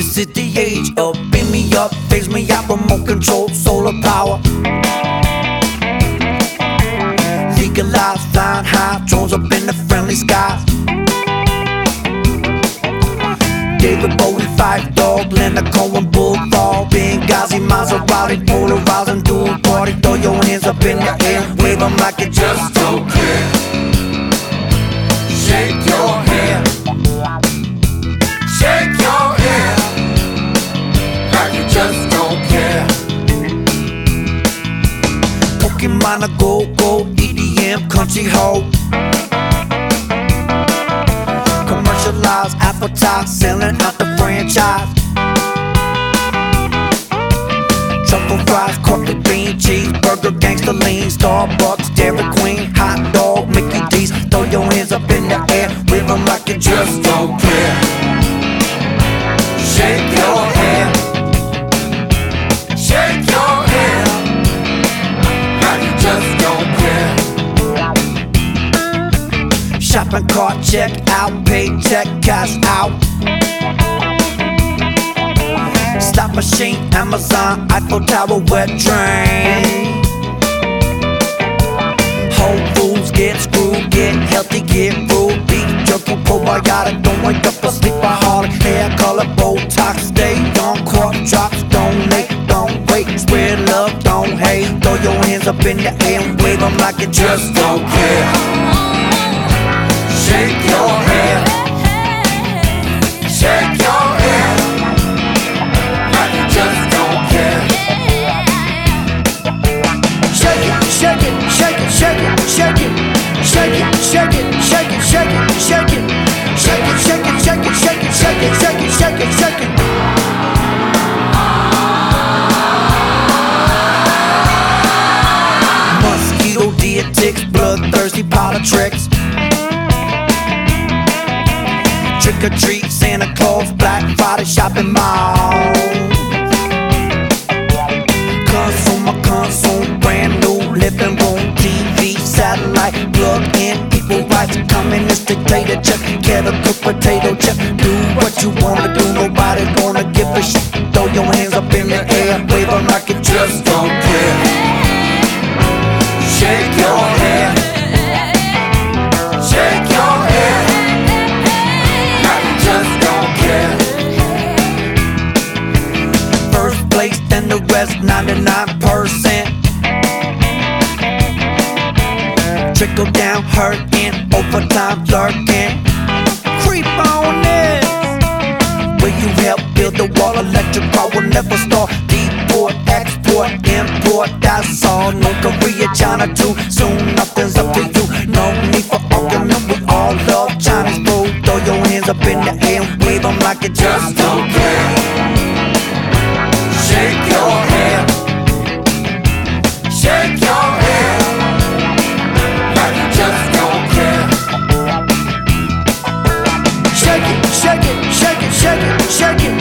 This is the age of beam me up, phase me out, remote control, solar power. Legalized, flying high, drones up in the friendly skies. David Bowie, Fife Dog, Leonard Cohen, Bulldog, Benghazi, Maserati, polarizing, dual party. Throw your hands up in the air, wave them like you just don't care. Shake your head, shake your head, like you just don't care. Pokemon a go-go, EDM, country hoe. Commercialized, advertised, selling out the franchise. Truffle fries, corporate bean, cheeseburger, gangster lean, Starbucks, Dairy Queen, hot dog, Mickey D's. Throw your hands up in the air, wave them like you just don't care. Shake your head, shake your head, like you just don't care. Shopping cart, check out, paycheck, cash out. Stop machine, Amazon, Eiffel Tower, wet train. Whole Foods, get screwed, get healthy, get rude. Beef jerky, probiotic, don't wake up a sleepaholic. Hair color, Botox, stay on court, drops, donate, don't wait. Spread love, don't hate. Throw your hands up in the air and wave them like you just don't care. Shake your head, shake your head, like you just don't care. Shake it, shake it, shake it, shake it, shake it, shake it, shake it, shake it, shake it, shake it, shake it, shake it, shake it, shake it, shake it, shake it, shake it, shake it. Mosquito, deer ticks, bloodthirsty powder tricks. Trick or treat, Santa Claus, Black Friday shopping mall. Console, brand new living room, TV, satellite, plug in, equal rights, communist dictatorship, kettle cook potato chip. Do what you wanna do, nobody gonna give a shit. Throw your hands up in the air, wave them like you just don't care. Shake your head, shake your head, like you just don't care. First place, then the rest, 99%. Trickle down, hurting, overtime lurking. Creep on this. Will you help build the wall? Electric power will never start. Deport, export, import, that's all. No Korea, China too. Soon nothing's up to you. No need for argument, we all love Chinese food. Throw your hands up in the air and wave them like you just don't care. Shake your head, shake your head, like you just don't care. Shake it, shake it, shake it, shake it, shake it.